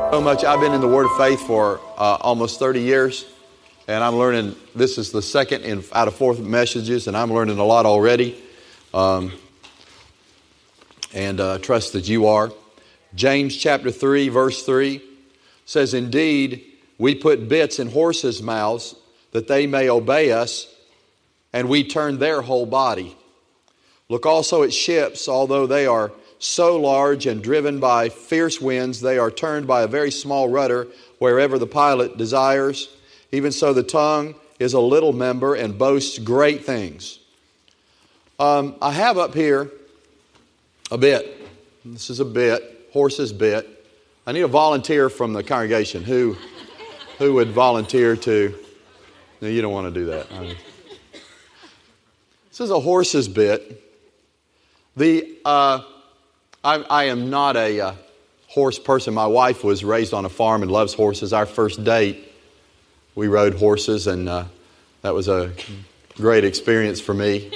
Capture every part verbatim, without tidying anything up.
So much. I've been in the Word of Faith for uh, almost thirty years, and I'm learning. This is the second in, out of four messages, and I'm learning a lot already. Um, and uh, trust that you are. James chapter three, verse three says, "Indeed, we put bits in horses' mouths that they may obey us, and we turn their whole body. Look also at ships, although they are so large and driven by fierce winds, they are turned by a very small rudder wherever the pilot desires. Even so, the tongue is a little member and boasts great things." Um, I have up here a bit. This is a bit, horse's bit. I need a volunteer from the congregation. Who, who would volunteer to? No, you don't want to do that. I mean, this is a horse's bit. The uh, I, I am not a uh, horse person. My wife was raised on a farm and loves horses. Our first date, we rode horses, and uh, that was a great experience for me.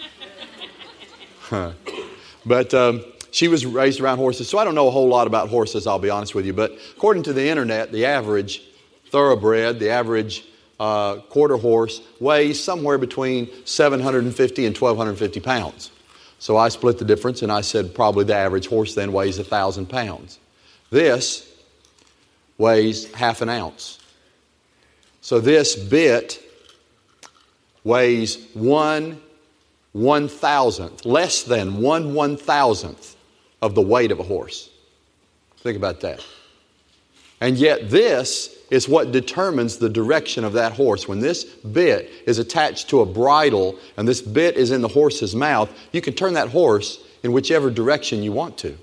But um, she was raised around horses, so I don't know a whole lot about horses, I'll be honest with you. But according to the internet, the average thoroughbred, the average uh, quarter horse, weighs somewhere between seven hundred fifty and twelve fifty pounds. So I split the difference, and I said probably the average horse then weighs one thousand pounds. This weighs half an ounce. So this bit weighs one one thousandth, less than one one thousandth of the weight of a horse. Think about that. And yet this is what determines the direction of that horse. When this bit is attached to a bridle and this bit is in the horse's mouth, you can turn that horse in whichever direction you want to.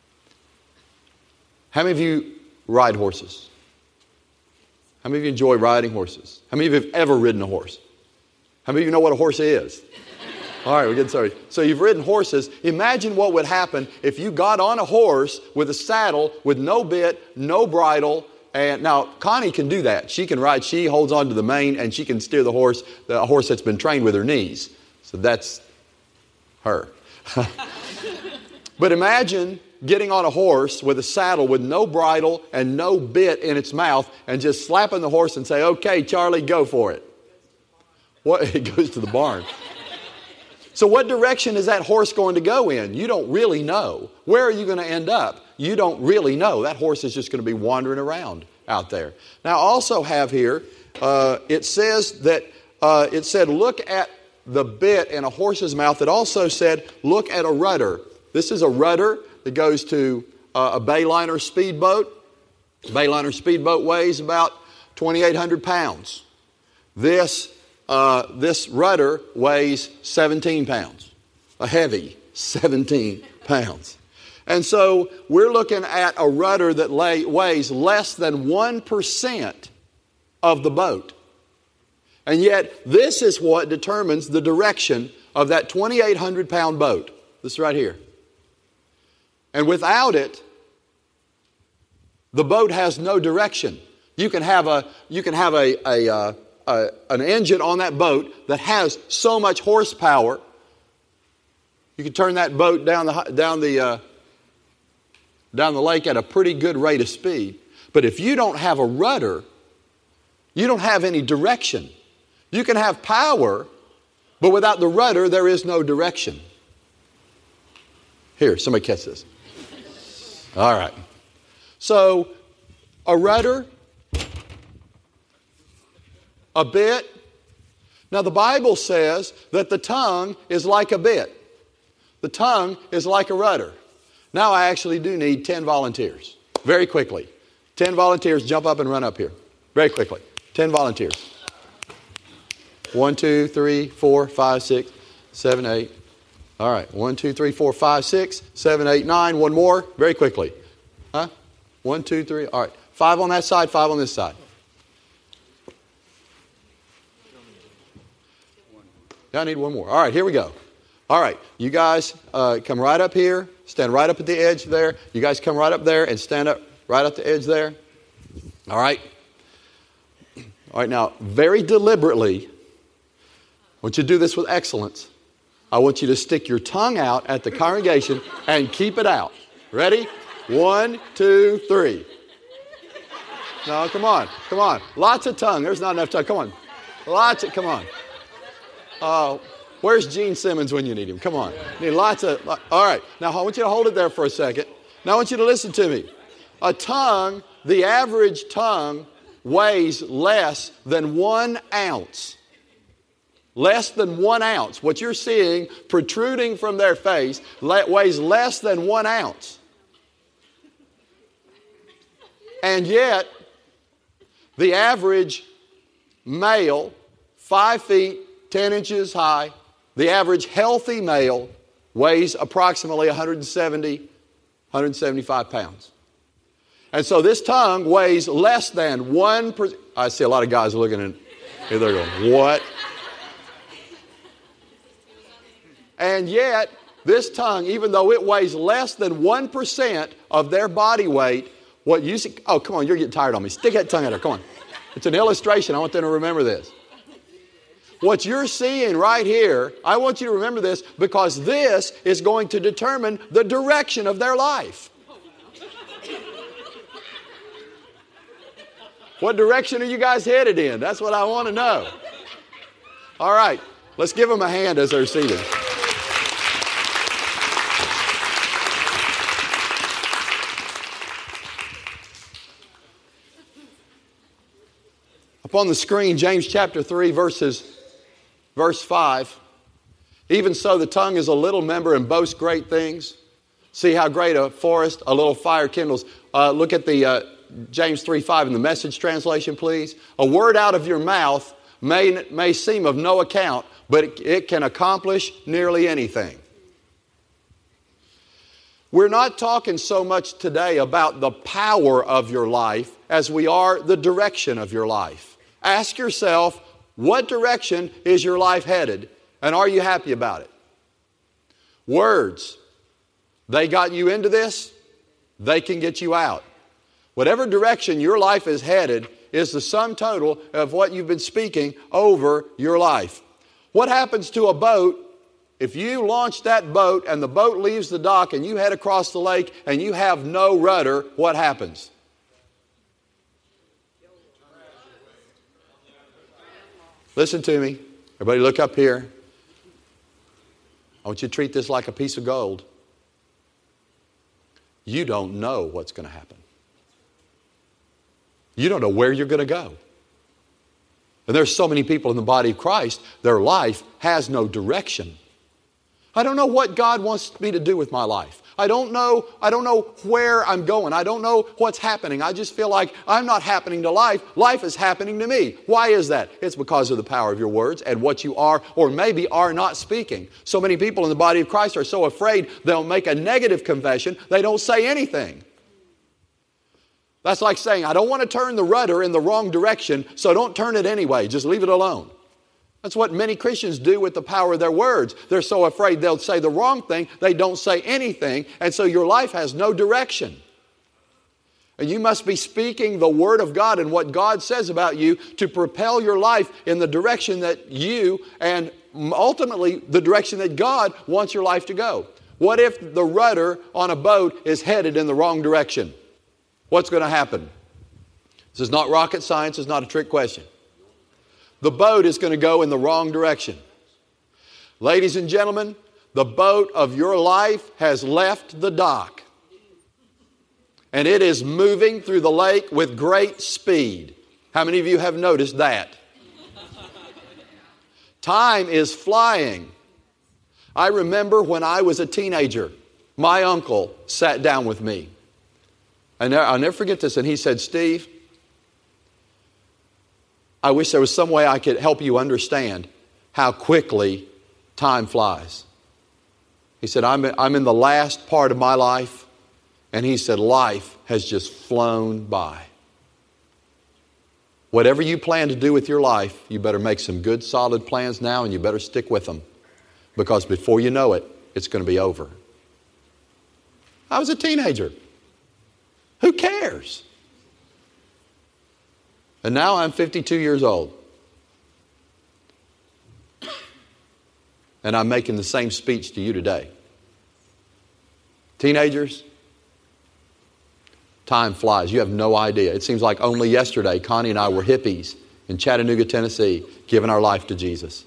How many of you ride horses? How many of you enjoy riding horses? How many of you have ever ridden a horse? How many of you know what a horse is? All right, we're getting started. So you've ridden horses. Imagine what would happen if you got on a horse with a saddle with no bit, no bridle. And now Connie can do that. She can ride. She holds on to the mane and she can steer the horse, the horse that's been trained with her knees. So that's her. But imagine getting on a horse with a saddle with no bridle and no bit in its mouth and just slapping the horse and say, "Okay, Charlie, go for it." What? It goes to the barn. So what direction is that horse going to go in? You don't really know. Where are you going to end up? You don't really know. That horse is just going to be wandering around out there. Now, I also have here, uh, it says that, uh, it said, look at the bit in a horse's mouth. It also said, look at a rudder. This is a rudder that goes to uh, a Bayliner speedboat. Bayliner speedboat weighs about twenty-eight hundred pounds. This Uh, this rudder weighs seventeen pounds, a heavy seventeen pounds. And so we're looking at a rudder that lay, weighs less than one percent of the boat. And yet this is what determines the direction of that twenty-eight hundred pound boat. This right here. And without it, the boat has no direction. You can have a, you can have a, a, uh, Uh, an engine on that boat that has so much horsepower, you can turn that boat down the down the uh, down the lake at a pretty good rate of speed. But if you don't have a rudder, you don't have any direction. You can have power, but without the rudder, there is no direction. Here, somebody catch this. All right. So, a rudder, a bit. Now the Bible says that the tongue is like a bit. The tongue is like a rudder. Now I actually do need ten volunteers. Very quickly. ten volunteers, jump up and run up here. Very quickly. ten volunteers. One, two, three, four, five, six, seven, eight. All right. One, two, three, four, five, six, seven, eight, nine. One more. Very quickly. Huh? One, two, three. All right. Five on that side, five on this side. I need one more. All right, here we go. All right, you guys uh, come right up here. Stand right up at the edge there. You guys come right up there and stand up right at the edge there. All right. All right, now, very deliberately, I want you to do this with excellence. I want you to stick your tongue out at the congregation and keep it out. Ready? One, two, three. No, come on. Come on. Lots of tongue. There's not enough tongue. Come on. Lots of, come on. Uh, where's Gene Simmons when you need him? Come on. Need lots of, all right. Now, I want you to hold it there for a second. Now, I want you to listen to me. A tongue, the average tongue, weighs less than one ounce. Less than one ounce. What you're seeing protruding from their face weighs less than one ounce. And yet, the average male, five feet, ten inches high, the average healthy male weighs approximately one hundred seventy, one hundred seventy-five pounds. And so this tongue weighs less than one percent. I see a lot of guys looking at it. They're going, what? And yet, this tongue, even though it weighs less than one percent of their body weight, what you see, oh, come on, you're getting tired on me. Stick that tongue out there, come on. It's an illustration. I want them to remember this. What you're seeing right here, I want you to remember this because this is going to determine the direction of their life. What direction are you guys headed in? That's what I want to know. All right, let's give them a hand as they're seated. Up on the screen, James chapter three, verses, verse five. Even so, the tongue is a little member and boasts great things. See how great a forest a little fire kindles. Uh, look at the uh, James three five in the Message translation, please. A word out of your mouth may, may seem of no account, but it, it can accomplish nearly anything. We're not talking so much today about the power of your life as we are the direction of your life. Ask yourself, what direction is your life headed, and are you happy about it? Words, they got you into this, they can get you out. Whatever direction your life is headed is the sum total of what you've been speaking over your life. What happens to a boat if you launch that boat and the boat leaves the dock and you head across the lake and you have no rudder? What happens? Listen to me. Everybody look up here. I want you to treat this like a piece of gold. You don't know what's going to happen. You don't know where you're going to go. And there's so many people in the body of Christ, their life has no direction. I don't know what God wants me to do with my life. I don't know, I don't know where I'm going. I don't know what's happening. I just feel like I'm not happening to life. Life is happening to me. Why is that? It's because of the power of your words and what you are or maybe are not speaking. So many people in the body of Christ are so afraid they'll make a negative confession, they don't say anything. That's like saying, I don't want to turn the rudder in the wrong direction, so don't turn it anyway. Just leave it alone. That's what many Christians do with the power of their words. They're so afraid they'll say the wrong thing, they don't say anything, and so your life has no direction. And you must be speaking the Word of God and what God says about you to propel your life in the direction that you and ultimately the direction that God wants your life to go. What if the rudder on a boat is headed in the wrong direction? What's going to happen? This is not rocket science. It's not a trick question. The boat is going to go in the wrong direction. Ladies and gentlemen, the boat of your life has left the dock. And it is moving through the lake with great speed. How many of you have noticed that? Time is flying. I remember when I was a teenager, my uncle sat down with me. And I'll never forget this. And he said, Steve, I wish there was some way I could help you understand how quickly time flies. He said, I'm, I'm in the last part of my life. And he said, life has just flown by. Whatever you plan to do with your life, you better make some good solid plans now and you better stick with them. Because before you know it, it's going to be over. I was a teenager. Who cares? And now I'm fifty-two years old. And I'm making the same speech to you today. Teenagers, Time flies. You have no idea. It seems like only yesterday, Connie and I were hippies in Chattanooga, Tennessee, giving our life to Jesus.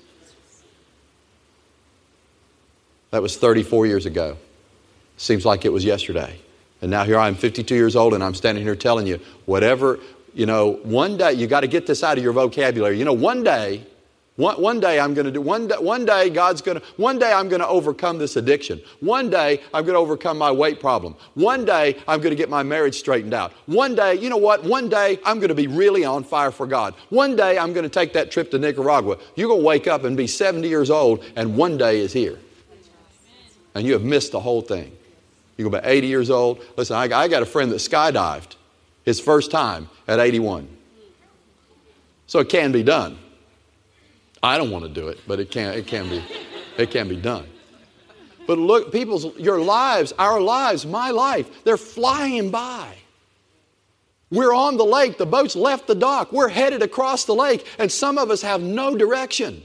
That was thirty-four years ago. Seems like it was yesterday. And now here I am, fifty-two years old, and I'm standing here telling you, whatever, you know, one day, you got to get this out of your vocabulary. You know, one day, one, one day I'm going to do, one day, one day God's going to, one day I'm going to overcome this addiction. One day I'm going to overcome my weight problem. One day I'm going to get my marriage straightened out. One day, you know what? One day I'm going to be really on fire for God. One day I'm going to take that trip to Nicaragua. You're going to wake up and be seventy years old, and one day is here. And you have missed the whole thing. You go about eighty years old. Listen, I, I got a friend that skydived his first time at eighty-one. So it can be done. I don't want to do it, but it can, it can be, it can be done. But look, people's, your lives, our lives, my life, they're flying by. We're on the lake. The boat's left the dock. We're headed across the lake, and some of us have no direction.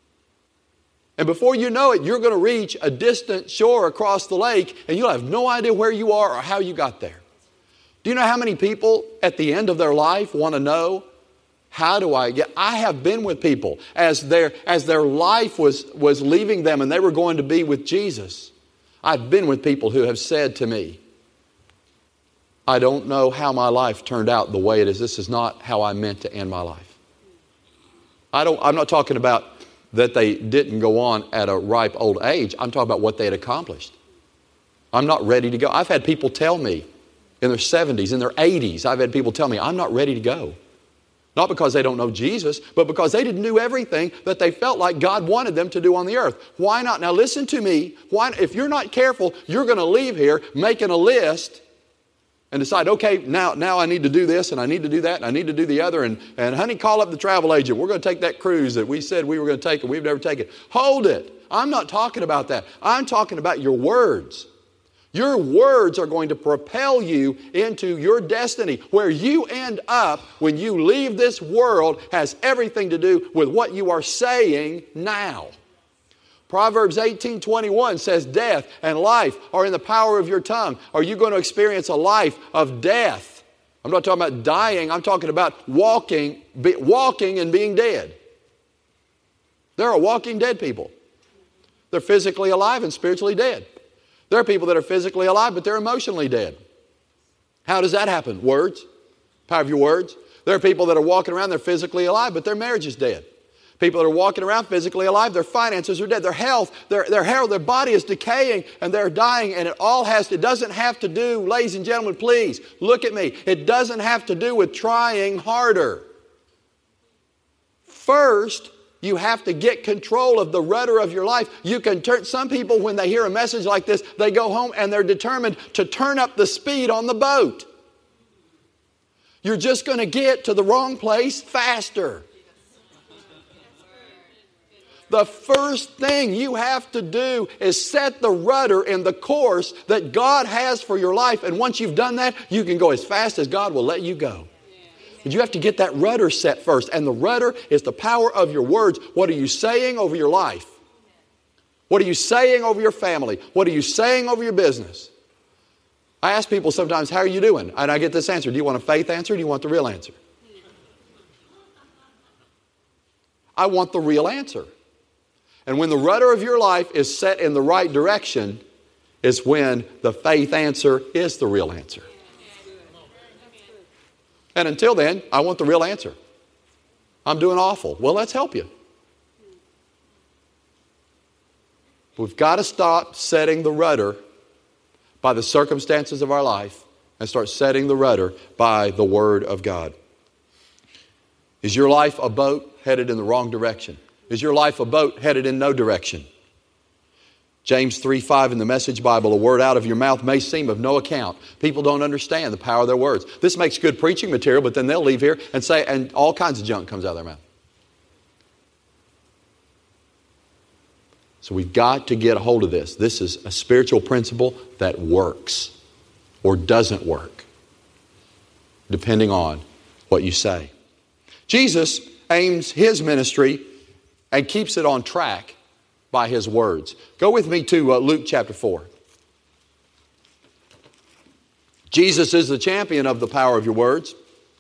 And before you know it, you're going to reach a distant shore across the lake, and you'll have no idea where you are or how you got there. Do you know how many people at the end of their life want to know, how do I get? I have been with people as their, as their life was, was leaving them and they were going to be with Jesus. I've been with people who have said to me, I don't know how my life turned out the way it is. This is not how I meant to end my life. I don't, I'm not talking about that they didn't go on at a ripe old age. I'm talking about what they had accomplished. I'm not ready to go. I've had people tell me in their seventies, in their eighties, I've had people tell me, I'm not ready to go. Not because they don't know Jesus, but because they didn't do everything that they felt like God wanted them to do on the earth. Why not? Now listen to me. Why, if you're not careful, you're going to leave here making a list and decide, okay, now, now I need to do this and I need to do that and I need to do the other. And, and honey, call up the travel agent. We're going to take that cruise that we said we were going to take and we've never taken. Hold it. I'm not talking about that. I'm talking about your words. Your words are going to propel you into your destiny. Where you end up when you leave this world has everything to do with what you are saying now. Proverbs eighteen twenty-one says death and life are in the power of your tongue. Are you going to experience a life of death? I'm not talking about dying. I'm talking about walking, be, walking and being dead. There are walking dead people. They're physically alive and spiritually dead. There are people that are physically alive, but they're emotionally dead. How does that happen? Words. Power of your words. There are people that are walking around, they're physically alive, but their marriage is dead. People that are walking around physically alive, their finances are dead. Their health, their, their health, their body is decaying and they're dying. And it all has, it doesn't have to do, ladies and gentlemen, please, look at me. It doesn't have to do with trying harder. First, you have to get control of the rudder of your life. You can turn, some people, when they hear a message like this, they go home and they're determined to turn up the speed on the boat. You're just going to get to the wrong place faster. The first thing you have to do is set the rudder in the course that God has for your life. And once you've done that, you can go as fast as God will let you go. But you have to get that rudder set first. And the rudder is the power of your words. What are you saying over your life? What are you saying over your family? What are you saying over your business? I ask people sometimes, how are you doing? And I get this answer. Do you want a faith answer or do you want the real answer? I want the real answer. And when the rudder of your life is set in the right direction, is when the faith answer is the real answer. And until then, I want the real answer. I'm doing awful. Well, let's help you. We've got to stop setting the rudder by the circumstances of our life and start setting the rudder by the Word of God. Is your life a boat headed in the wrong direction? Is your life a boat headed in no direction? James three five in the Message Bible, a word out of your mouth may seem of no account. People don't understand the power of their words. This makes good preaching material, but then they'll leave here and say, and all kinds of junk comes out of their mouth. So we've got to get a hold of this. This is a spiritual principle that works or doesn't work, depending on what you say. Jesus aims His ministry and keeps it on track by His words. Go with me to uh, Luke chapter four. Jesus is the champion of the power of your words.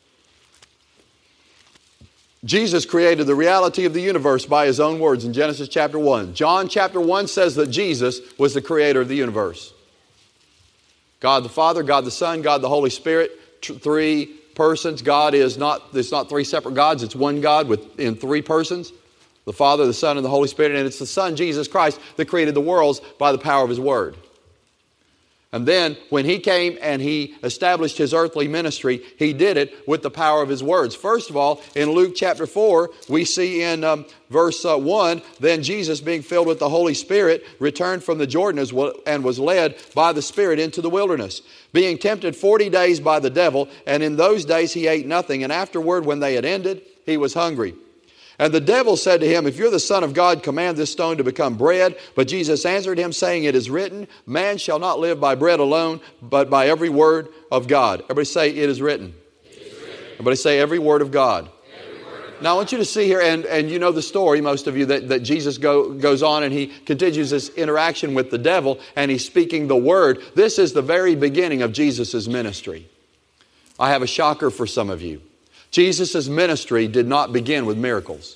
Jesus created the reality of the universe by His own words in Genesis chapter one. John chapter one says that Jesus was the creator of the universe. God the Father, God the Son, God the Holy Spirit, t- three persons. God is not, it's not three separate gods, it's one God with, in three persons. The Father, the Son, and the Holy Spirit. And it's the Son, Jesus Christ, that created the worlds by the power of His Word. And then when He came and He established His earthly ministry, He did it with the power of His words. First of all, in Luke chapter four, we see in um, verse uh, one, then Jesus, being filled with the Holy Spirit, returned from the Jordan as well, and was led by the Spirit into the wilderness, being tempted forty days by the devil. And in those days He ate nothing. And afterward, when they had ended, He was hungry. And the devil said to Him, if you're the Son of God, command this stone to become bread. But Jesus answered him, saying, it is written, man shall not live by bread alone, but by every word of God. Everybody say, it is written. It is written. Everybody say, every word of God. Every word of God. Now I want you to see here, and, and you know the story, most of you, that, that Jesus go, goes on and He continues this interaction with the devil, and He's speaking the Word. This is the very beginning of Jesus' ministry. I have a shocker for some of you. Jesus' ministry did not begin with miracles.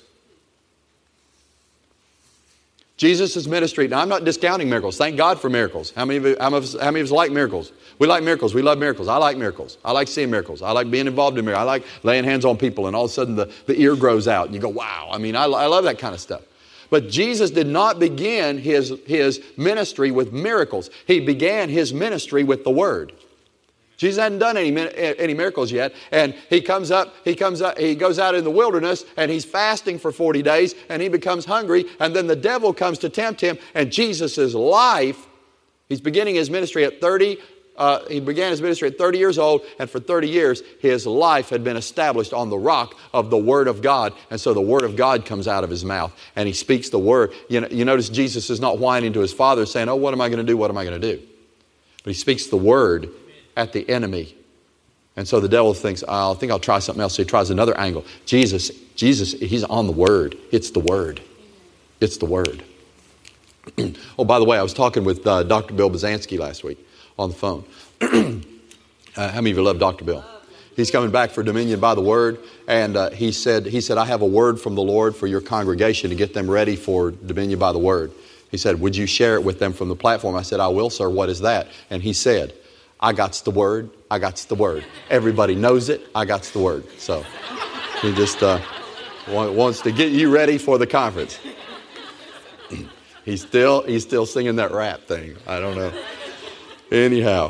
Jesus' ministry, now I'm not discounting miracles. Thank God for miracles. How many of you, how many of us, how many of us like miracles? We like miracles. We love miracles. I like miracles. I like seeing miracles. I like being involved in miracles. I like laying hands on people and all of a sudden the, the ear grows out and you go, wow. I mean, I, I love that kind of stuff. But Jesus did not begin His, his ministry with miracles. He began His ministry with the Word. Jesus hadn't done any, any miracles yet, and he comes up, he comes up, he goes out in the wilderness, and he's fasting for forty days, and he becomes hungry, and then the devil comes to tempt him, and Jesus' life, he's beginning his ministry at thirty, uh, he began his ministry at thirty years old, and for thirty years, his life had been established on the rock of the Word of God, and so the Word of God comes out of His mouth, and He speaks the Word. You know, you notice Jesus is not whining to His Father, saying, oh, what am I going to do, what am I going to do? But He speaks the Word at the enemy. And so the devil thinks, oh, I think I'll try something else. So he tries another angle. Jesus, Jesus, He's on the Word. It's the Word. It's the Word. Oh, by the way, I was talking with uh, Doctor Bill Bazansky last week on the phone. uh, how many of you love Doctor Bill? He's coming back for Dominion by the Word. And uh, he said, he said, I have a word from the Lord for your congregation to get them ready for Dominion by the Word. He said, would you share it with them from the platform? I said, I will, sir. What is that? And he said, I got's the Word. I got's the Word. Everybody knows it. I got's the Word. So he just uh, wants to get you ready for the conference. He's still he's still singing that rap thing. I don't know. Anyhow.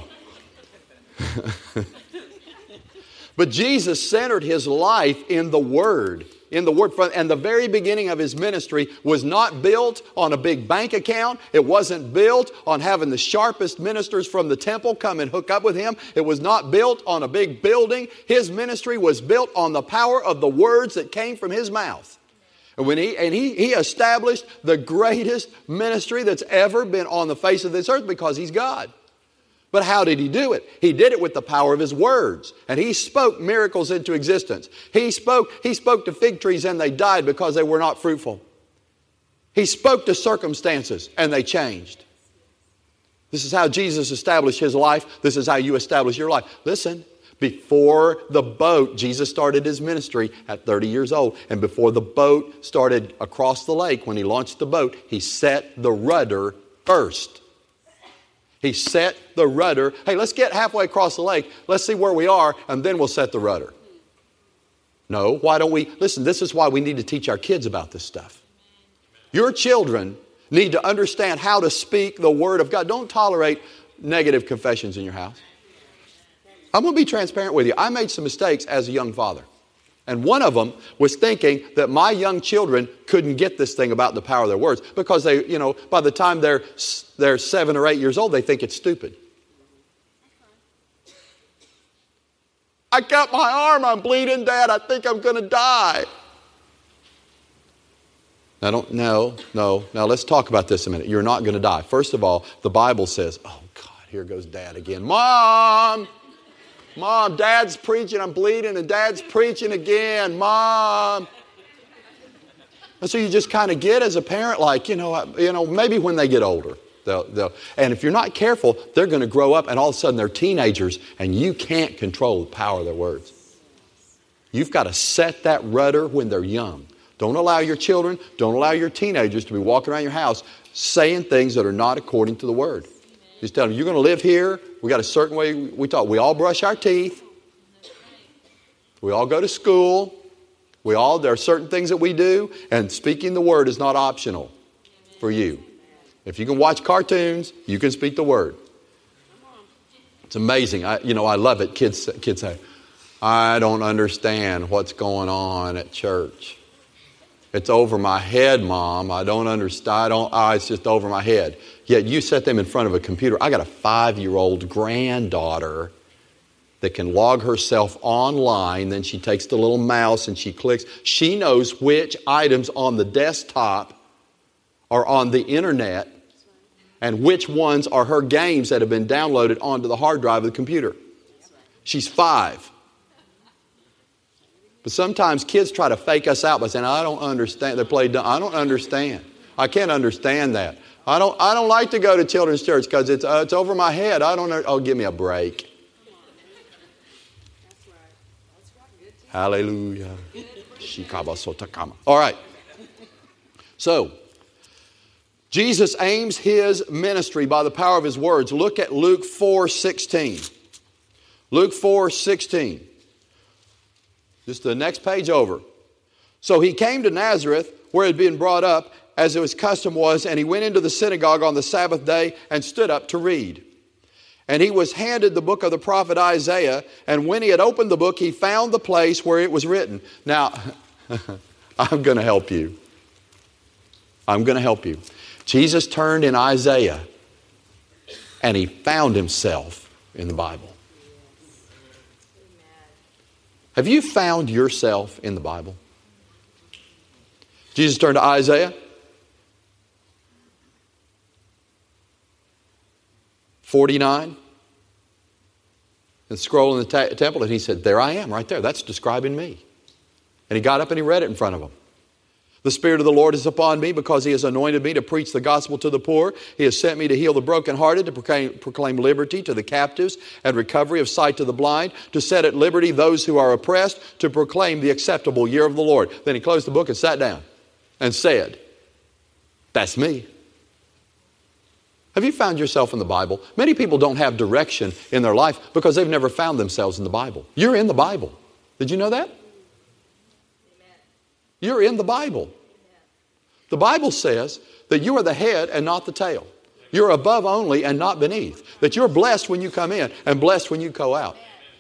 But Jesus centered His life in the Word. In the Word. And the very beginning of His ministry was not built on a big bank account. It wasn't built on having the sharpest ministers from the temple come and hook up with Him. It was not built on a big building. His ministry was built on the power of the words that came from His mouth. And when he and he, he established the greatest ministry that's ever been on the face of this earth because He's God. But how did He do it? He did it with the power of His words. And He spoke miracles into existence. He spoke, he spoke to fig trees and they died because they were not fruitful. He spoke to circumstances and they changed. This is how Jesus established His life. This is how you establish your life. Listen, before the boat, Jesus started His ministry at thirty years old. And before the boat started across the lake, when He launched the boat, He set the rudder first. He set the rudder. Hey, let's get halfway across the lake. Let's see where we are, and then we'll set the rudder. No, why don't we? Listen, this is why we need to teach our kids about this stuff. Your children need to understand how to speak the Word of God. Don't tolerate negative confessions in your house. I'm going to be transparent with you. I made some mistakes as a young father. And one of them was thinking that my young children couldn't get this thing about the power of their words because they, you know, by the time they're they're seven or eight years old, they think it's stupid. I cut my arm, I'm bleeding, Dad. I think I'm going to die. Now, don't, no, no. Now, let's talk about this a minute. You're not going to die. First of all, the Bible says, oh, God, here goes Dad again. Mom! Mom, Dad's preaching, I'm bleeding, and Dad's preaching again. Mom. And so you just kind of get as a parent, like, you know, you know, maybe when they get older. They'll, they'll, and if you're not careful, they're going to grow up and all of a sudden they're teenagers and you can't control the power of their words. You've got to set that rudder when they're young. Don't allow your children, don't allow your teenagers to be walking around your house saying things that are not according to the Word. Just tell them, you're going to live here. We got a certain way we talk. We all brush our teeth. We all go to school. We all, there are certain things that we do, and speaking the Word is not optional for you. If you can watch cartoons, you can speak the Word. It's amazing. I, you know, I love it. Kids, kids say, I don't understand what's going on at church. It's over my head, Mom. I don't understand. I don't, oh, it's just over my head. Yet you set them in front of a computer. I got a five-year-old granddaughter that can log herself online. Then she takes the little mouse and she clicks. She knows which items on the desktop are on the internet and which ones are her games that have been downloaded onto the hard drive of the computer. She's five. But sometimes kids try to fake us out by saying, I don't understand. They play dumb. I don't understand. I can't understand that. I don't I don't like to go to children's church because it's, uh, it's over my head. I don't know. Oh, give me a break. Hallelujah. All right. So, Jesus aims His ministry by the power of His words. Look at Luke four sixteen. Luke four sixteen. Just the next page over. So he came to Nazareth, where he had been brought up, as his custom was, and he went into the synagogue on the Sabbath day and stood up to read. And he was handed the book of the prophet Isaiah, and when he had opened the book, he found the place where it was written. Now, I'm going to help you. I'm going to help you. Jesus turned in Isaiah, and he found himself in the Bible. Have you found yourself in the Bible? Jesus turned to Isaiah. forty-nine. And scroll in the ta- temple, and he said, there I am, right there. That's describing me. And he got up and he read it in front of them. The Spirit of the Lord is upon me because He has anointed me to preach the gospel to the poor. He has sent me to heal the brokenhearted, to proclaim, proclaim liberty to the captives and recovery of sight to the blind, to set at liberty those who are oppressed, to proclaim the acceptable year of the Lord. Then he closed the book and sat down and said, that's me. Have you found yourself in the Bible? Many people don't have direction in their life because they've never found themselves in the Bible. You're in the Bible. Did you know that? You're in the Bible. The Bible says that you are the head and not the tail. You're above only and not beneath. That you're blessed when you come in and blessed when you go out.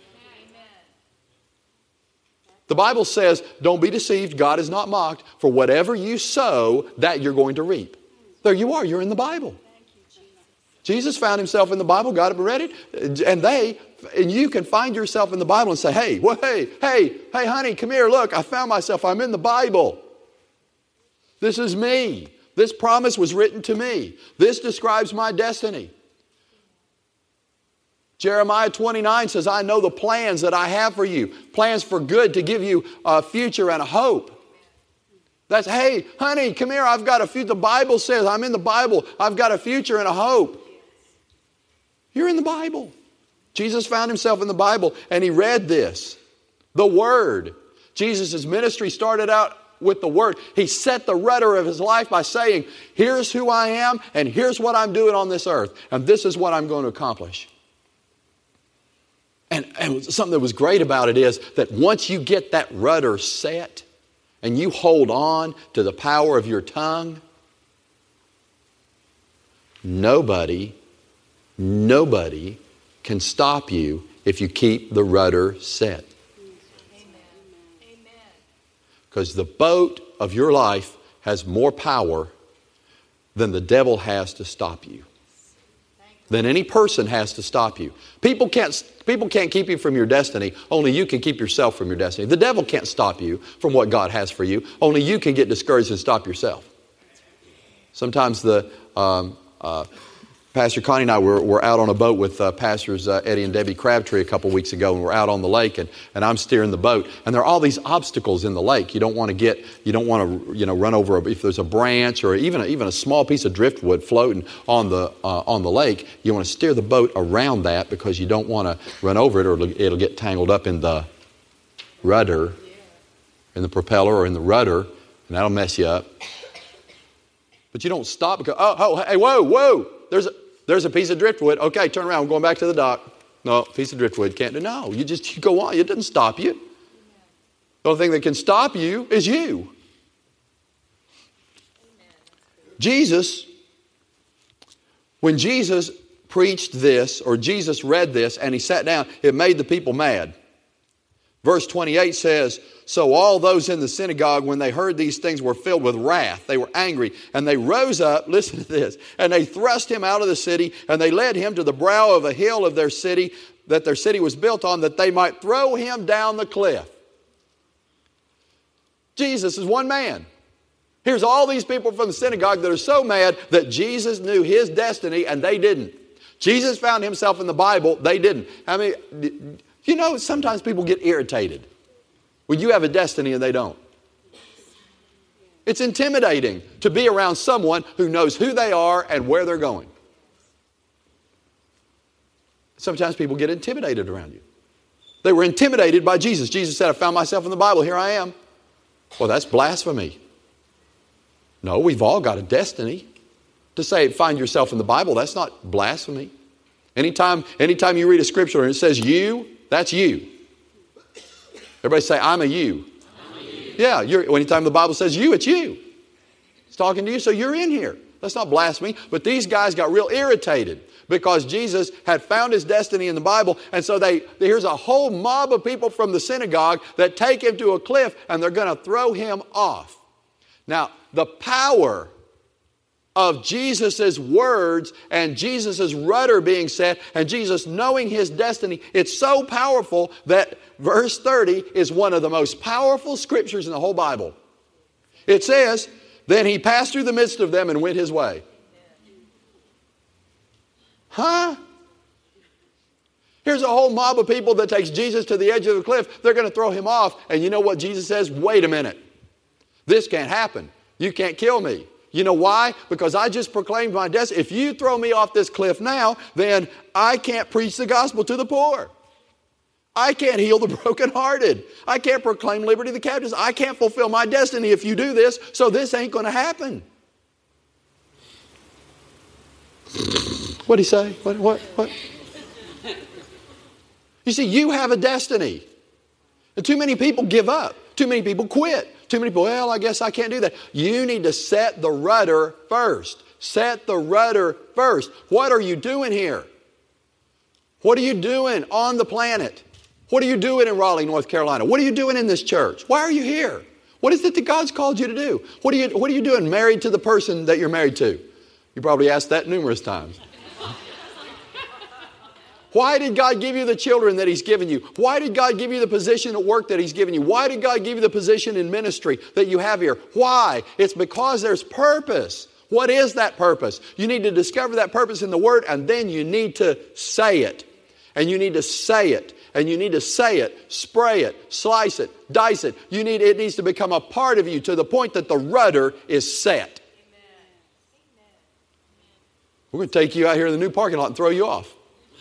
The Bible says, don't be deceived, God is not mocked. For whatever you sow, that you're going to reap. There you are, you're in the Bible. Jesus found himself in the Bible, got up and read it, and they, and you can find yourself in the Bible and say, hey, well, hey, hey, hey, honey, come here, look, I found myself, I'm in the Bible. This is me. This promise was written to me. This describes my destiny. Jeremiah twenty-nine says, I know the plans that I have for you, plans for good to give you a future and a hope. That's, hey, honey, come here, I've got a future. The Bible says, I'm in the Bible, I've got a future and a hope. You're in the Bible. Jesus found himself in the Bible and he read this. The Word. Jesus' ministry started out with the Word. He set the rudder of his life by saying, here's who I am and here's what I'm doing on this earth. And this is what I'm going to accomplish. And, and something that was great about it is that once you get that rudder set and you hold on to the power of your tongue, nobody Nobody can stop you if you keep the rudder set. Because the boat of your life has more power than the devil has to stop you. Than any person has to stop you. People can't, people can't keep you from your destiny. Only you can keep yourself from your destiny. The devil can't stop you from what God has for you. Only you can get discouraged and stop yourself. Sometimes the... Um, uh, Pastor Connie and I were, were out on a boat with uh, Pastors uh, Eddie and Debbie Crabtree a couple weeks ago, and we're out on the lake, and, and I'm steering the boat. And there are all these obstacles in the lake. You don't want to get, you don't want to, you know, run over a, if there's a branch or even a, even a small piece of driftwood floating on the uh, on the lake. You want to steer the boat around that because you don't want to run over it, or it'll, it'll get tangled up in the rudder, in the propeller, or in the rudder, and that'll mess you up. But you don't stop because oh, oh hey, whoa, whoa, there's a There's a piece of driftwood. Okay, turn around. I'm going back to the dock. No, piece of driftwood. Can't do. No, you just you go on. It doesn't stop you. The only thing that can stop you is you. Jesus, when Jesus preached this, or Jesus read this, and he sat down, it made the people mad. Verse twenty-eight says, so all those in the synagogue, when they heard these things, were filled with wrath. They were angry. And they rose up, listen to this, and they thrust him out of the city, and they led him to the brow of a hill of their city, that their city was built on, that they might throw him down the cliff. Jesus is one man. Here's all these people from the synagogue that are so mad that Jesus knew his destiny and they didn't. Jesus found himself in the Bible, they didn't. I mean, you know, sometimes people get irritated when you have a destiny and they don't. It's intimidating to be around someone who knows who they are and where they're going. Sometimes people get intimidated around you. They were intimidated by Jesus. Jesus said, I found myself in the Bible. Here I am. Well, that's blasphemy. No, we've all got a destiny. To say find yourself in the Bible, that's not blasphemy. Anytime, anytime you read a scripture and it says you, that's you. Everybody say, I'm a you. I'm a you. Yeah, you're, anytime the Bible says you, it's you. It's talking to you, so you're in here. That's not blasphemy. But these guys got real irritated because Jesus had found his destiny in the Bible. And so they, here's a whole mob of people from the synagogue that take him to a cliff and they're going to throw him off. Now, the power of Jesus' words and Jesus' rudder being set and Jesus knowing his destiny, it's so powerful that verse thirty is one of the most powerful scriptures in the whole Bible. It says, then he passed through the midst of them and went his way. Huh? Here's a whole mob of people that takes Jesus to the edge of the cliff. They're going to throw him off. And you know what Jesus says? Wait a minute. This can't happen. You can't kill me. You know why? Because I just proclaimed my destiny. If you throw me off this cliff now, then I can't preach the gospel to the poor. I can't heal the brokenhearted. I can't proclaim liberty to the captives. I can't fulfill my destiny if you do this, so this ain't going to happen. What'd he say? What, what, what? You see, you have a destiny. And too many people give up. Too many people quit. Too many people, well, I guess I can't do that. You need to set the rudder first. Set the rudder first. What are you doing here? What are you doing on the planet? What are you doing in Raleigh, North Carolina? What are you doing in this church? Why are you here? What is it that God's called you to do? What are you, what are you doing married to the person that you're married to? You probably asked that numerous times. Why did God give you the children that He's given you? Why did God give you the position at work that He's given you? Why did God give you the position in ministry that you have here? Why? It's because there's purpose. What is that purpose? You need to discover that purpose in the Word, and then you need to say it. And you need to say it. And you need to say it, spray it, slice it, dice it. You need, it needs to become a part of you to the point that the rudder is set. Amen. We're going to take you out here in the new parking lot and throw you off.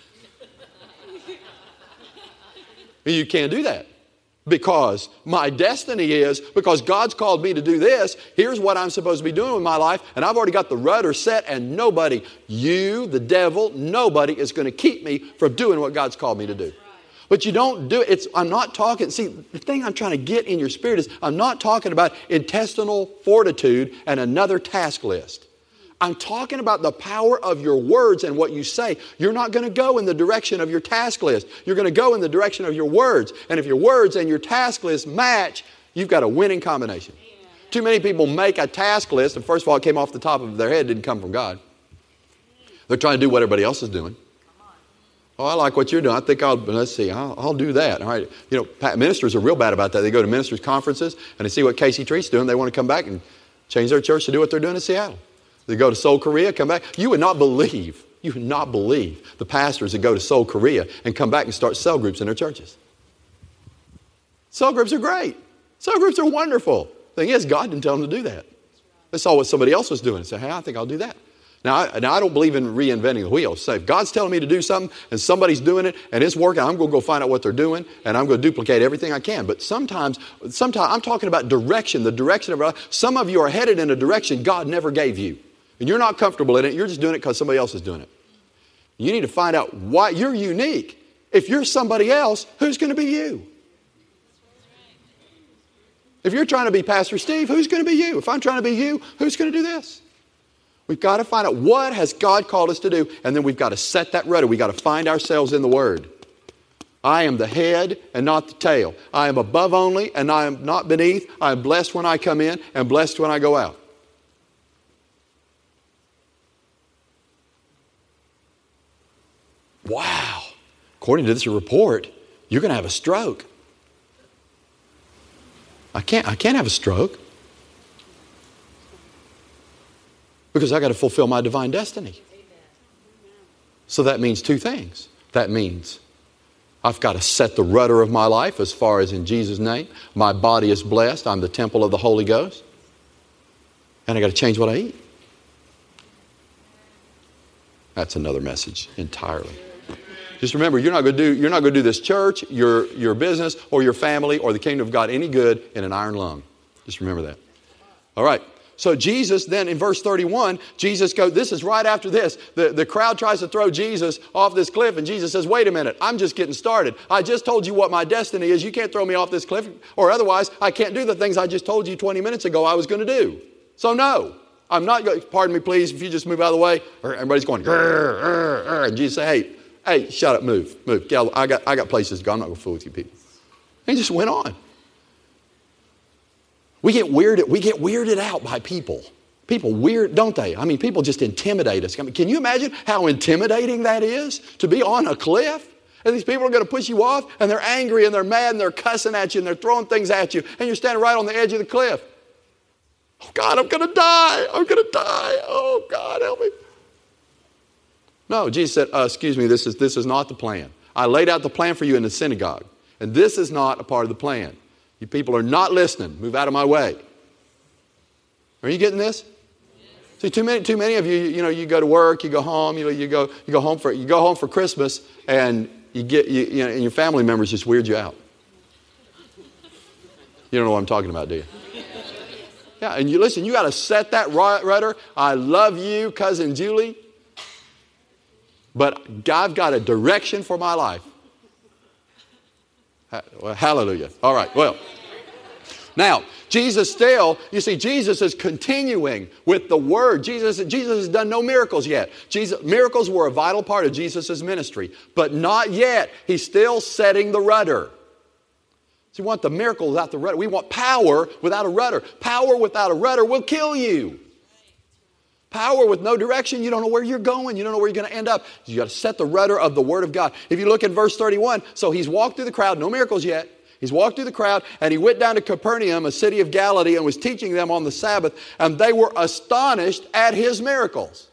You can't do that. Because my destiny is, because God's called me to do this, here's what I'm supposed to be doing with my life, and I've already got the rudder set, and nobody, you, the devil, nobody is going to keep me from doing what God's called me to do. But you don't do it. It's, I'm not talking, see, the thing I'm trying to get in your spirit is, I'm not talking about intestinal fortitude and another task list. I'm talking about the power of your words and what you say. You're not going to go in the direction of your task list. You're going to go in the direction of your words. And if your words and your task list match, you've got a winning combination. Amen. Too many people make a task list, and first of all, it came off the top of their head, didn't come from God. They're trying to do what everybody else is doing. Oh, I like what you're doing. I think I'll, let's see, I'll, I'll do that. All right. You know, ministers are real bad about that. They go to ministers' conferences, and they see what Casey Treat's doing. They want to come back and change their church to do what they're doing in Seattle. They go to Seoul, Korea, come back. You would not believe You would not believe the pastors that go to Seoul, Korea and come back and start cell groups in their churches. Cell groups are great. Cell groups are wonderful. The thing is, God didn't tell them to do that. They saw what somebody else was doing and said, hey, I think I'll do that. Now I, now, I don't believe in reinventing the wheel. So if God's telling me to do something and somebody's doing it and it's working, I'm going to go find out what they're doing and I'm going to duplicate everything I can. But sometimes, sometimes I'm talking about direction, the direction of our life. Some of you are headed in a direction God never gave you. And you're not comfortable in it. You're just doing it because somebody else is doing it. You need to find out why you're unique. If you're somebody else, who's going to be you? If you're trying to be Pastor Steve, who's going to be you? If I'm trying to be you, who's going to do this? We've got to find out what has God called us to do, and then we've got to set that rudder. We've got to find ourselves in the Word. I am the head and not the tail. I am above only and I am not beneath. I am blessed when I come in and blessed when I go out. Wow. According to this report, you're going to have a stroke. I can't, I can't have a stroke because I got to fulfill my divine destiny. So that means two things. That means I've got to set the rudder of my life as far as in Jesus' name. My body is blessed. I'm the temple of the Holy Ghost. And I got to change what I eat. That's another message entirely. Just remember, you're not going to do, you're not going to do this church, your, your business, or your family, or the kingdom of God any good in an iron lung. Just remember that. All right. So Jesus then in verse thirty-one, Jesus goes, this is right after this. The, the crowd tries to throw Jesus off this cliff, and Jesus says, wait a minute, I'm just getting started. I just told you what my destiny is. You can't throw me off this cliff, or otherwise I can't do the things I just told you twenty minutes ago I was going to do. So no, I'm not going, pardon me please, if you just move out of the way. Everybody's going, grr, grr, grr, and Jesus said, hey, hey, shut up, move, move. I got, I got places to go. I'm not going to fool with you people. And he just went on. We get weirded, we get weirded out by people. People weird, don't they? I mean, people just intimidate us. I mean, can you imagine how intimidating that is to be on a cliff? And these people are going to push you off, and they're angry, and they're mad, and they're cussing at you, and they're throwing things at you, and you're standing right on the edge of the cliff. Oh, God, I'm going to die. I'm going to die. Oh, God, help me. No, Jesus said, uh, excuse me, this is, this is not the plan. I laid out the plan for you in the synagogue, and this is not a part of the plan. You people are not listening. Move out of my way. Are you getting this? Yes. See, too many, too many of you, you know, you go to work, you go home, you know, you go, you go home for, you go home for Christmas, and you get, you, you know, and your family members just weird you out. You don't know what I'm talking about, do you? Yeah, and you listen. You got to set that rudder. I love you, cousin Julie, but I've got a direction for my life. Well, hallelujah. All right, well. Now, Jesus still, you see, Jesus is continuing with the Word. Jesus, Jesus has done no miracles yet. Jesus, miracles were a vital part of Jesus' ministry, but not yet. He's still setting the rudder. So we want the miracle without the rudder. We want power without a rudder. Power without a rudder will kill you. Power with no direction, you don't know where you're going. You don't know where you're going to end up. You got to set the rudder of the Word of God. If you look at verse thirty-one, so he's walked through the crowd, no miracles yet. He's walked through the crowd, and he went down to Capernaum, a city of Galilee, and was teaching them on the Sabbath, and they were astonished at his miracles.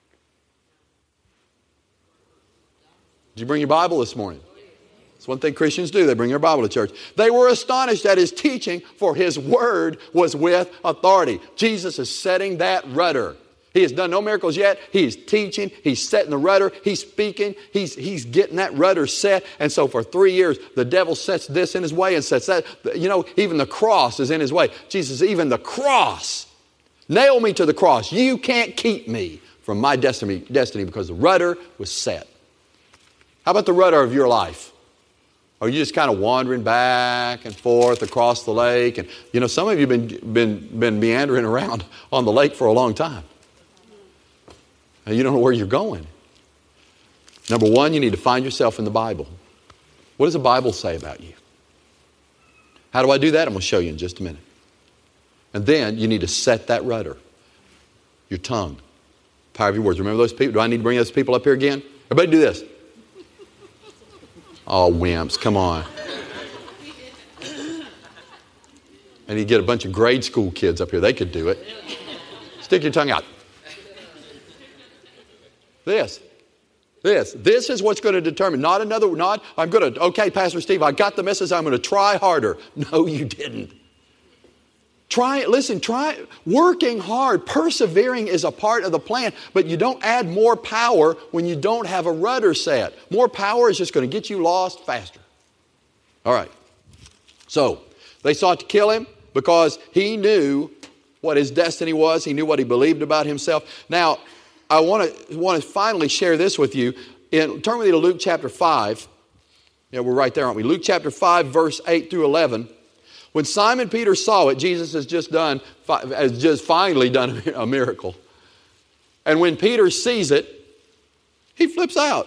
Did you bring your Bible this morning? That's one thing Christians do. They bring their Bible to church. They were astonished at his teaching, for his word was with authority. Jesus is setting that rudder. He has done no miracles yet. He's teaching. He's setting the rudder. He's speaking. He's, he's getting that rudder set. And so for three years, the devil sets this in his way and sets that. You know, even the cross is in his way. Jesus, even the cross. Nail me to the cross. You can't keep me from my destiny, destiny because the rudder was set. How about the rudder of your life? Are you just kind of wandering back and forth across the lake? And, you know, some of you have been, been, been meandering around on the lake for a long time. And you don't know where you're going. Number one, you need to find yourself in the Bible. What does the Bible say about you? How do I do that? I'm going to show you in just a minute. And then you need to set that rudder. Your tongue. Power of your words. Remember those people? Do I need to bring those people up here again? Everybody do this. Oh, wimps. Come on. And you get a bunch of grade school kids up here. They could do it. Stick your tongue out. This. This. This is what's going to determine. Not another, not, I'm going to, okay, Pastor Steve, I got the message, I'm going to try harder. No, you didn't. Try, listen, try, working hard, persevering is a part of the plan, but you don't add more power when you don't have a rudder set. More power is just going to get you lost faster. All right. So, they sought to kill him because he knew what his destiny was. He knew what he believed about himself. Now, I want to want to finally share this with you. In, turn with me to Luke chapter five. Yeah, we're right there, aren't we? Luke chapter five, verse eight through eleven. When Simon Peter saw it, Jesus has just done, has just finally done a miracle. And when Peter sees it, he flips out.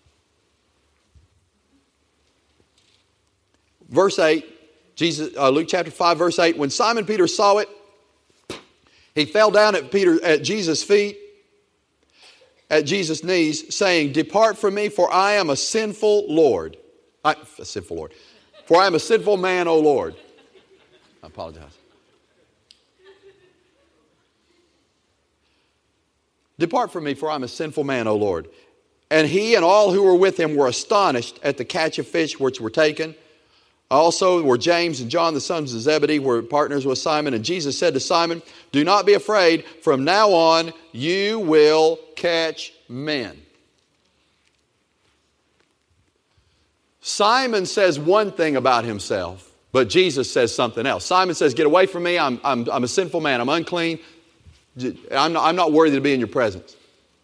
Verse eight, Jesus, uh, Luke chapter five, verse eight. When Simon Peter saw it, he fell down at Peter at Jesus' feet, at Jesus' knees, saying, "Depart from me, for I am a sinful Lord." I, a sinful Lord. For I am a sinful man, O Lord. I apologize. Depart from me, for I am a sinful man, O Lord. And he and all who were with him were astonished at the catch of fish which were taken. Also were James and John, the sons of Zebedee, were partners with Simon. And Jesus said to Simon, "Do not be afraid. From now on, you will catch men." Simon says one thing about himself, but Jesus says something else. Simon says, "Get away from me. I'm, I'm, I'm a sinful man. I'm unclean. I'm not, I'm not worthy to be in your presence.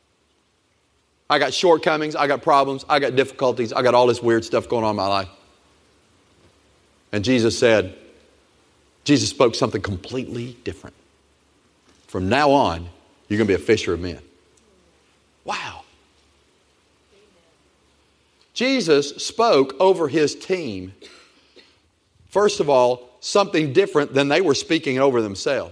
I got shortcomings. I got problems. I got difficulties. I got all this weird stuff going on in my life." And Jesus said, Jesus spoke something completely different. From now on, you're going to be a fisher of men. Wow. Jesus spoke over his team, first of all, something different than they were speaking over themselves.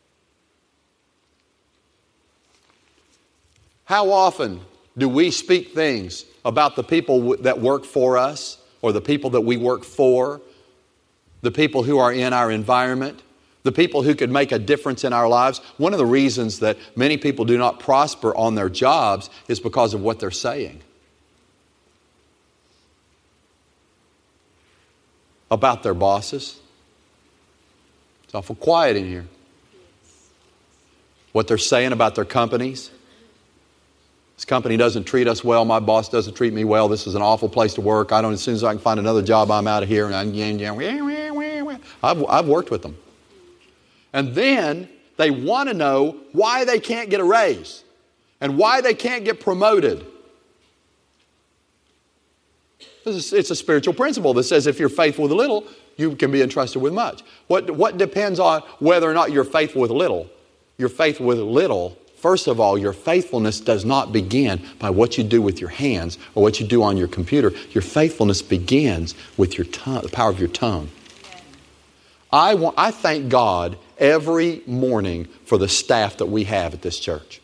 How often do we speak things about the people that work for us, or the people that we work for, the people who are in our environment, the people who could make a difference in our lives? One of the reasons that many people do not prosper on their jobs is because of what they're saying about their bosses. It's awful quiet in here. What they're saying about their companies. This company doesn't treat us well. My boss doesn't treat me well. This is an awful place to work. I don't. As soon as I can find another job, I'm out of here. And I'm, I've, I've worked with them. And then they want to know why they can't get a raise and why they can't get promoted. It's a spiritual principle that says if you're faithful with a little, you can be entrusted with much. What, what depends on whether or not you're faithful with little? You're faithful with little. First of all, your faithfulness does not begin by what you do with your hands or what you do on your computer. Your faithfulness begins with your tongue, the power of your tongue. I want, I thank God every morning for the staff that we have at this church.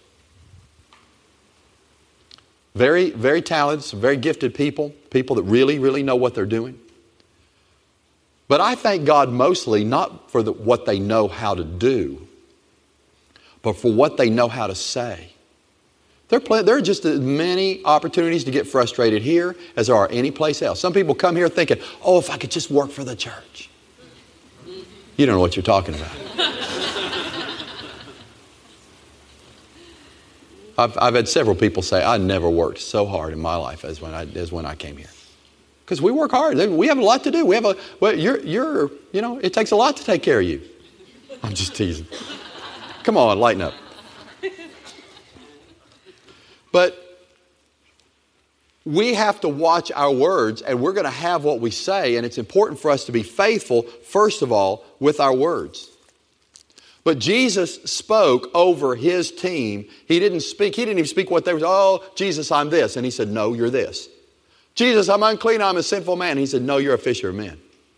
Very, very talented, some very gifted people, people that really, really know what they're doing. But I thank God mostly not for the, what they know how to do, but for what they know how to say. There are, there are just as many opportunities to get frustrated here as there are any place else. Some people come here thinking, oh, if I could just work for the church. You don't know what you're talking about. I've, I've had several people say, I never worked so hard in my life as when I, as when I came here. Because we work hard. We have a lot to do. We have a, well, you're, you're, you know, it takes a lot to take care of you. I'm just teasing. Come on, lighten up. But we have to watch our words, and we're going to have what we say, and it's important for us to be faithful, first of all, with our words. But Jesus spoke over his team. He didn't speak, he didn't even speak what they were, oh, Jesus, I'm this. And he said, no, you're this. Jesus, I'm unclean, I'm a sinful man. He said, no, you're a fisher of men.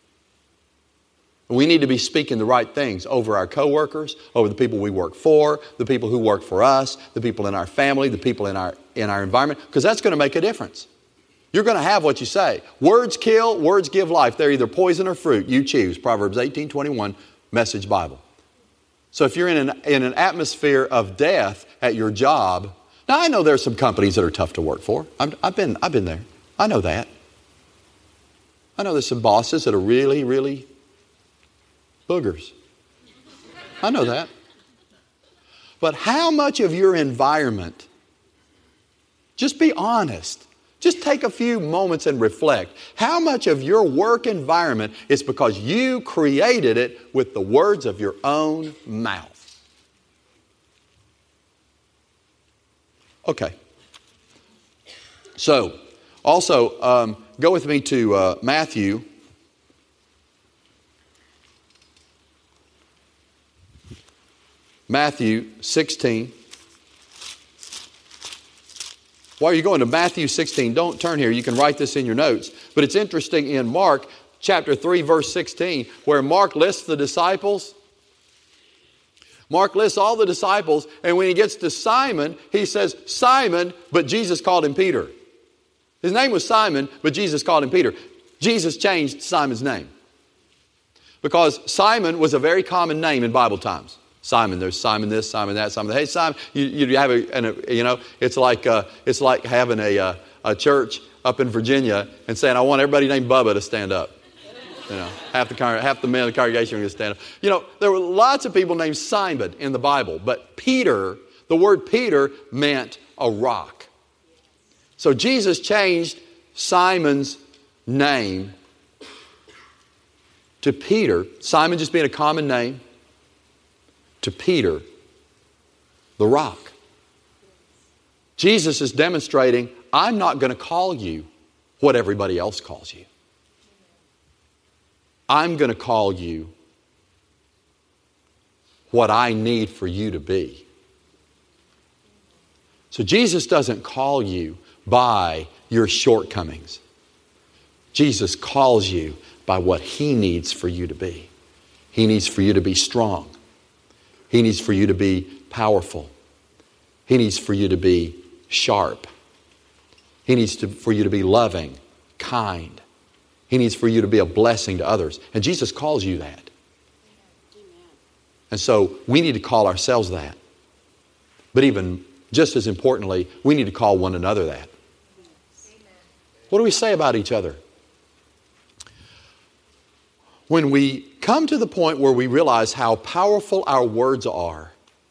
We need to be speaking the right things over our coworkers, over the people we work for, the people who work for us, the people in our family, the people in our, in our environment, because that's going to make a difference. You're going to have what you say. Words kill, words give life. They're either poison or fruit. You choose. Proverbs eighteen twenty-one, Message Bible. So if you're in an, in an atmosphere of death at your job, Now, I know there are some companies that are tough to work for. I'm, I've been, I've been there. I know that. I know there's some bosses that are really, really boogers. I know that. But how much of your environment, just be honest, just take a few moments and reflect. How much of your work environment is because you created it with the words of your own mouth? Okay. So, also, um, go with me to uh, Matthew. Matthew sixteen. While you're going to Matthew sixteen, don't turn here. You can write this in your notes. But it's interesting in Mark chapter three, verse sixteen, where Mark lists the disciples. Mark lists all the disciples, and when he gets to Simon, he says, Simon, but Jesus called him Peter. His name was Simon, but Jesus called him Peter. Jesus changed Simon's name. Because Simon was a very common name in Bible times. Simon, there's Simon this, Simon that, Simon that. Hey, Simon, you, you have a, and a, you know, it's like uh, it's like having a, uh, a church up in Virginia and saying, I want everybody named Bubba to stand up. You know, half the half the men of the congregation are going to stand up. You know, there were lots of people named Simon in the Bible, but Peter, the word Peter meant a rock. So Jesus changed Simon's name to Peter, Simon just being a common name, to Peter, the rock. Jesus is demonstrating, I'm not going to call you what everybody else calls you. I'm going to call you what I need for you to be. So Jesus doesn't call you by your shortcomings. Jesus calls you by what He needs for you to be. He needs for you to be strong. He needs for you to be powerful. He needs for you to be sharp. He needs to, for you to be loving, kind. He needs for you to be a blessing to others. And Jesus calls you that. And so we need to call ourselves that. But even just as importantly, we need to call one another that. What do we say about each other? When we come to the point where we realize how powerful our words are,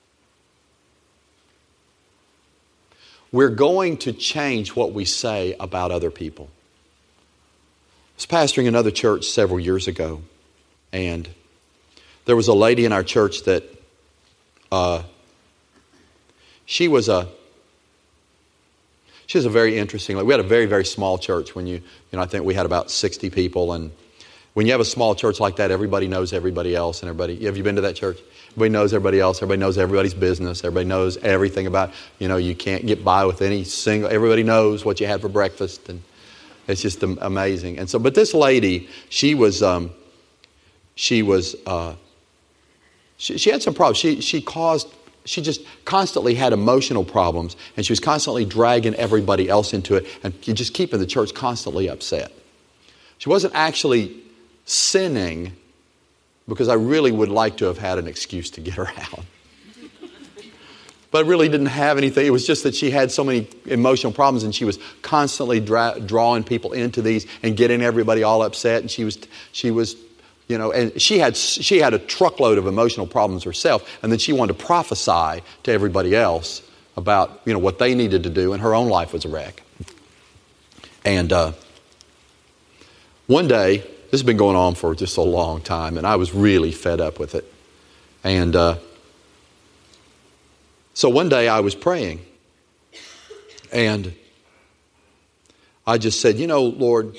we're going to change what we say about other people. I was pastoring another church several years ago, and there was a lady in our church that uh, she was a she was a very interesting. Like we had a very very small church. When you you know I think we had about sixty people, and when you have a small church like that, everybody knows everybody else, and everybody. Have you been to that church? Everybody knows everybody else. Everybody knows everybody's business. Everybody knows everything about. You know, you can't get by with any single. Everybody knows what you had for breakfast, and it's just amazing. And so, but this lady, she was, um, she was, uh, she, she had some problems. She she caused. She just constantly had emotional problems, and she was constantly dragging everybody else into it, and just keeping the church constantly upset. She wasn't actually sinning, because I really would like to have had an excuse to get her out. But I really didn't have anything. It was just that she had so many emotional problems, and she was constantly dra- drawing people into these and getting everybody all upset. And she was, she was, you know, and she had she had a truckload of emotional problems herself, and then she wanted to prophesy to everybody else about, you know, what they needed to do, and her own life was a wreck. And uh, one day, this has been going on for just a long time, and I was really fed up with it. And uh, so one day I was praying, and I just said, you know, Lord,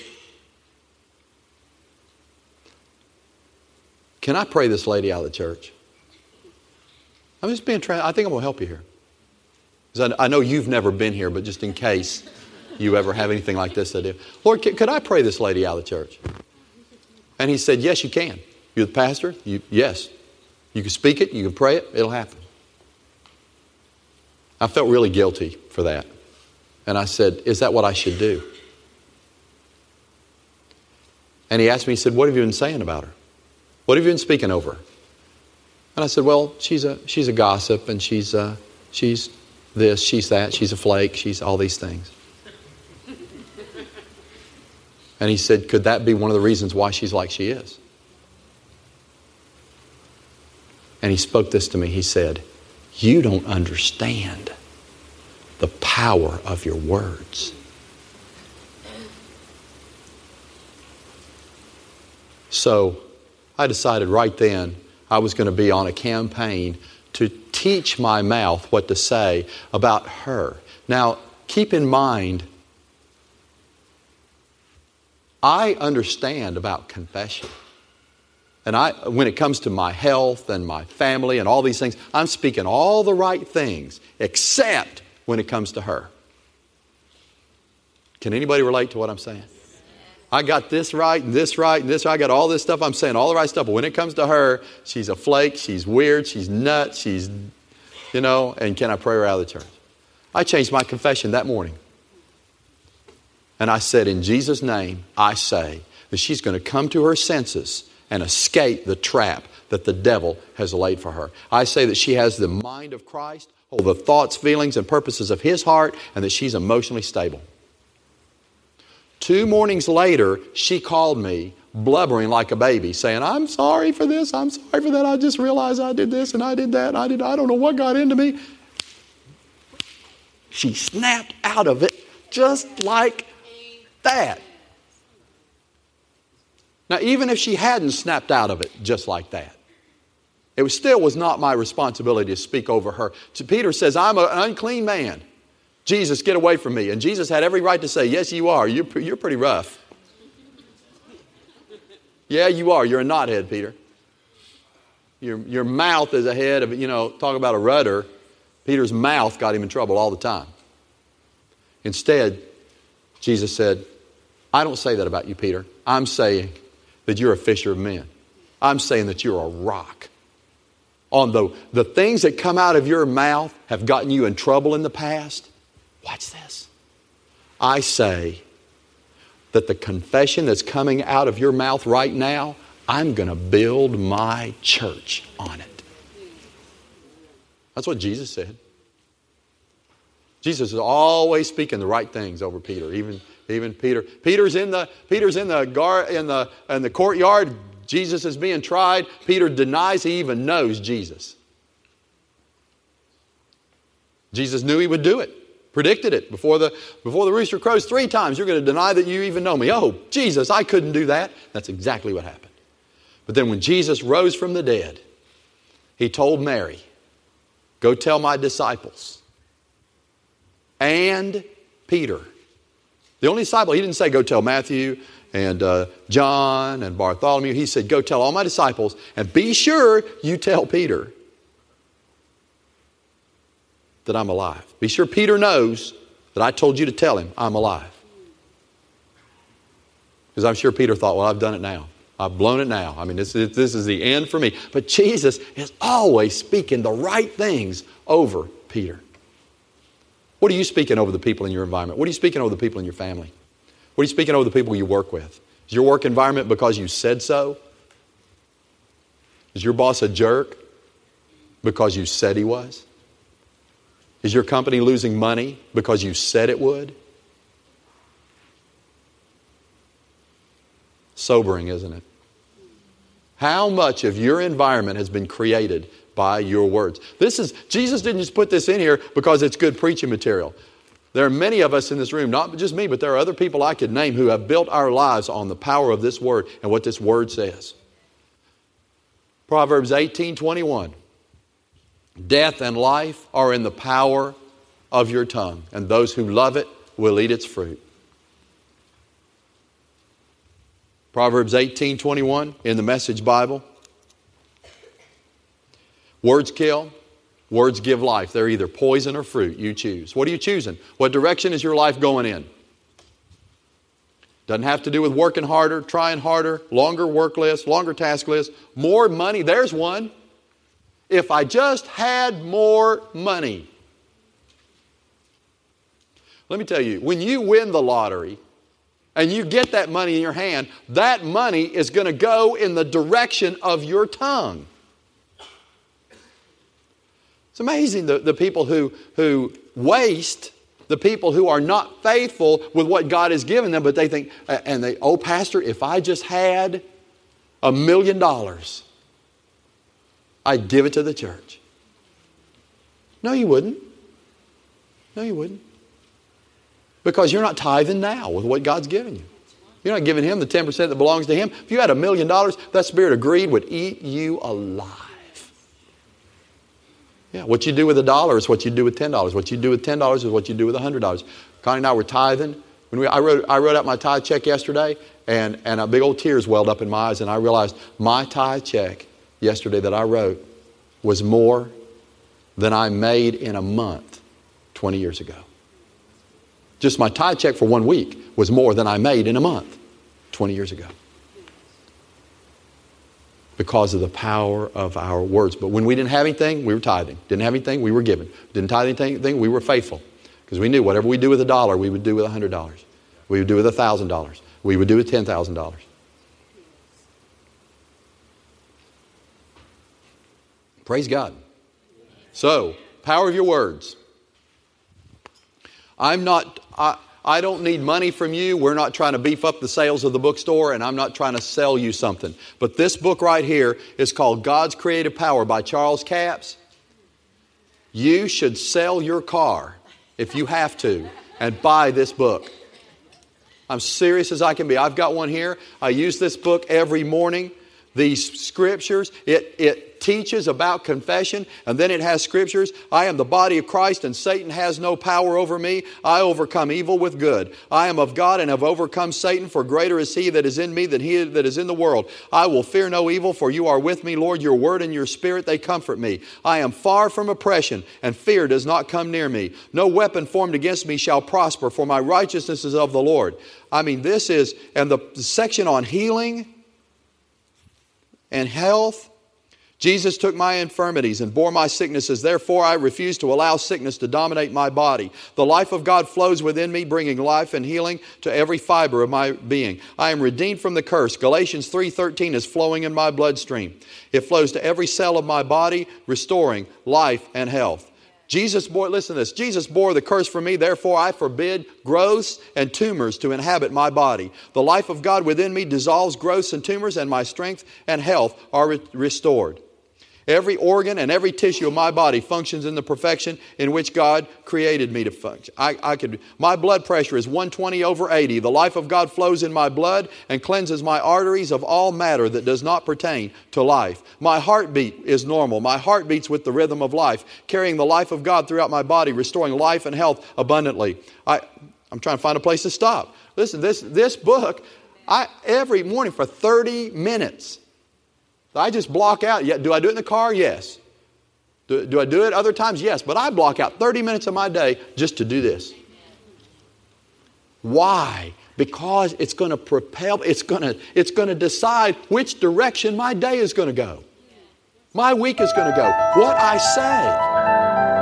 can I pray this lady out of the church? I'm just being trans. I think I'm going to help you here. Because I, I know you've never been here, but just in case you ever have anything like this to do. Lord, can, could I pray this lady out of the church? And he said, yes, you can. You're the pastor? You, yes. You can speak it. You can pray it. It'll happen. I felt really guilty for that. And I said, is that what I should do? And he asked me, he said, what have you been saying about her? What have you been speaking over her? And I said, well, she's a she's a gossip, and she's uh, she's this, she's that, she's a flake, she's all these things. And he said, could that be one of the reasons why she's like she is? And he spoke this to me. He said, you don't understand the power of your words. So I decided right then I was going to be on a campaign to teach my mouth what to say about her. Now, keep in mind, I understand about confession. And I, when it comes to my health and my family and all these things, I'm speaking all the right things, except when it comes to her. Can anybody relate to what I'm saying? I got this right and this right and this right. I got all this stuff. I'm saying all the right stuff. But when it comes to her, she's a flake. She's weird. She's nuts. She's, you know, and can I pray her out of the church? I changed my confession that morning. And I said, in Jesus' name, I say that she's going to come to her senses and escape the trap that the devil has laid for her. I say that she has the mind of Christ, hold the thoughts, feelings, and purposes of His heart, and that she's emotionally stable. Two mornings later, she called me blubbering like a baby, saying, I'm sorry for this, I'm sorry for that, I just realized I did this and I did that, and I did, I don't know what got into me. She snapped out of it just like that. Now, even if she hadn't snapped out of it just like that, it was still was not my responsibility to speak over her. So Peter says, I'm an unclean man. Jesus, get away from me. And Jesus had every right to say, yes, you are. You're, you're pretty rough. Yeah, you are. You're a knothead, Peter. Your, your mouth is a head of, you know, talk about a rudder. Peter's mouth got him in trouble all the time. Instead, Jesus said, I don't say that about you, Peter. I'm saying that you're a fisher of men. I'm saying that you're a rock. On the, the things that come out of your mouth have gotten you in trouble in the past. Watch this. I say that the confession that's coming out of your mouth right now, I'm going to build my church on it. That's what Jesus said. Jesus is always speaking the right things over Peter. Even, even Peter. Peter's in the Peter's in the gar, in the in the courtyard. Jesus is being tried. Peter denies he even knows Jesus. Jesus knew he would do it. Predicted it before the before the rooster crows three times. You're going to deny that you even know me. Oh, Jesus, I couldn't do that. That's exactly what happened. But then when Jesus rose from the dead, He told Mary, go tell my disciples and Peter. The only disciple, He didn't say go tell Matthew and uh, John and Bartholomew. He said go tell all my disciples and be sure you tell Peter that I'm alive. Be sure Peter knows that I told you to tell him I'm alive. Because I'm sure Peter thought, well, I've done it now. I've blown it now. I mean, this is, this is the end for me. But Jesus is always speaking the right things over Peter. What are you speaking over the people in your environment? What are you speaking over the people in your family? What are you speaking over the people you work with? Is your work environment because you said so? Is your boss a jerk because you said he was? Is your company losing money because you said it would? Sobering, isn't it? How much of your environment has been created by your words? This is, Jesus didn't just put this in here because it's good preaching material. There are many of us in this room, not just me, but there are other people I could name who have built our lives on the power of this word and what this word says. Proverbs eighteen twenty-one. Death and life are in the power of your tongue, and those who love it will eat its fruit. Proverbs eighteen twenty-one in the Message Bible. Words kill, words give life. They're either poison or fruit. You choose. What are you choosing? What direction is your life going in? Doesn't have to do with working harder, trying harder, longer work list, longer task list, more money. There's one. If I just had more money. Let me tell you, when you win the lottery and you get that money in your hand, that money is going to go in the direction of your tongue. It's amazing the, the people who, who waste, the people who are not faithful with what God has given them, but they think, and they, oh, Pastor, if I just had a million dollars, I'd give it to the church. No, you wouldn't. No, you wouldn't. Because you're not tithing now with what God's given you. You're not giving Him the ten percent that belongs to Him. If you had a million dollars, that spirit of greed would eat you alive. Yeah, what you do with a dollar is what you do with ten dollars. What you do with ten dollars is what you do with one hundred dollars. Connie and I were tithing. When we, I, wrote, I wrote out my tithe check yesterday, and, and a big old tears welled up in my eyes, and I realized my tithe check yesterday that I wrote was more than I made in a month twenty years ago. Just my tithe check for one week was more than I made in a month twenty years ago. Because of the power of our words. But when we didn't have anything, we were tithing. Didn't have anything, we were giving. Didn't tithe anything, we were faithful. Because we knew whatever we do with a dollar, we would do with a hundred dollars. We would do with a thousand dollars. We would do with ten thousand dollars. Praise God. So, power of your words. I'm not, I, I don't need money from you. We're not trying to beef up the sales of the bookstore, and I'm not trying to sell you something. But this book right here is called God's Creative Power by Charles Capps. You should sell your car if you have to and buy this book. I'm serious as I can be. I've got one here. I use this book every morning. These scriptures, it, it teaches about confession, and then it has scriptures. I am the body of Christ, and Satan has no power over me. I overcome evil with good. I am of God and have overcome Satan, for greater is He that is in me than he that is in the world. I will fear no evil, for you are with me, Lord. Your word and your spirit, they comfort me. I am far from oppression, and fear does not come near me. No weapon formed against me shall prosper, for my righteousness is of the Lord. I mean, this is, and the section on healing and health. Jesus took my infirmities and bore my sicknesses. Therefore, I refuse to allow sickness to dominate my body. The life of God flows within me, bringing life and healing to every fiber of my being. I am redeemed from the curse. Galatians three thirteen is flowing in my bloodstream. It flows to every cell of my body, restoring life and health. Jesus bore, listen to this, Jesus bore the curse for me, therefore I forbid growths and tumors to inhabit my body. The life of God within me dissolves growths and tumors, and my strength and health are re- restored. Every organ and every tissue of my body functions in the perfection in which God created me to function. I, I could, my blood pressure is one twenty over eighty. The life of God flows in my blood and cleanses my arteries of all matter that does not pertain to life. My heartbeat is normal. My heart beats with the rhythm of life, carrying the life of God throughout my body, restoring life and health abundantly. I, I'm trying to find a place to stop. Listen, this, this book, I, every morning for thirty minutes, I just block out. Yeah, do I do it in the car? Yes. Do, do I do it other times? Yes. But I block out thirty minutes of my day just to do this. Why? Because it's going to propel, it's going to, it's going to decide which direction my day is going to go. My week is going to go. What I say.